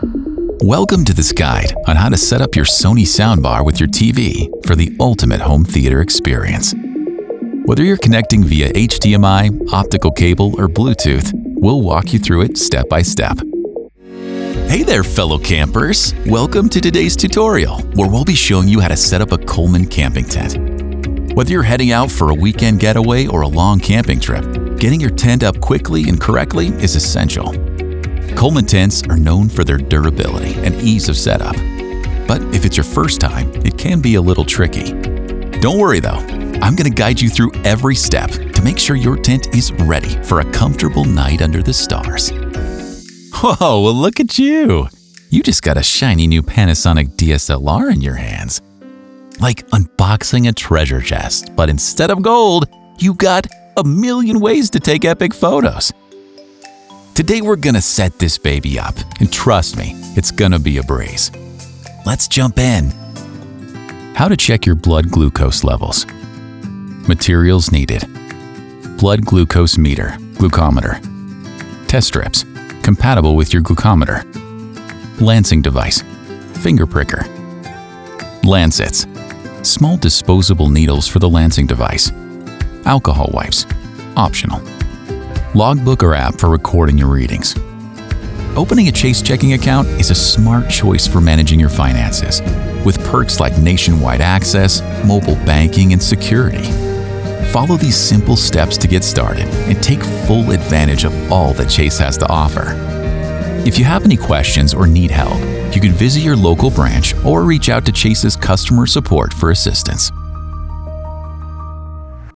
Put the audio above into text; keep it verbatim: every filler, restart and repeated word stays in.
Welcome to this guide on how to set up your Sony soundbar with your T V for the ultimate home theater experience. Whether you're connecting via H D M I, optical cable, or Bluetooth, we'll walk you through it step by step. Hey there, fellow campers! Welcome to today's tutorial, where we'll be showing you how to set up a Coleman camping tent. Whether you're heading out for a weekend getaway or a long camping trip, getting your tent up quickly and correctly is essential. Coleman tents are known for their durability and ease of setup. But if it's your first time, it can be a little tricky. Don't worry though, I'm going to guide you through every step to make sure your tent is ready for a comfortable night under the stars. Whoa, well look at you! You just got a shiny new Panasonic D S L R in your hands. Like unboxing a treasure chest, but instead of gold, you got a million ways to take epic photos. Today we're gonna set this baby up, and trust me, it's gonna be a breeze. Let's jump in. How to check your blood glucose levels. Materials needed: blood glucose meter, glucometer, test strips, compatible with your glucometer, lancing device, finger pricker, lancets, small disposable needles for the lancing device, alcohol wipes, optional, logbook or app for recording your readings. Opening a Chase checking account is a smart choice for managing your finances, with perks like nationwide access, mobile banking, and security. Follow these simple steps to get started and take full advantage of all that Chase has to offer. If you have any questions or need help, you can visit your local branch or reach out to Chase's customer support for assistance.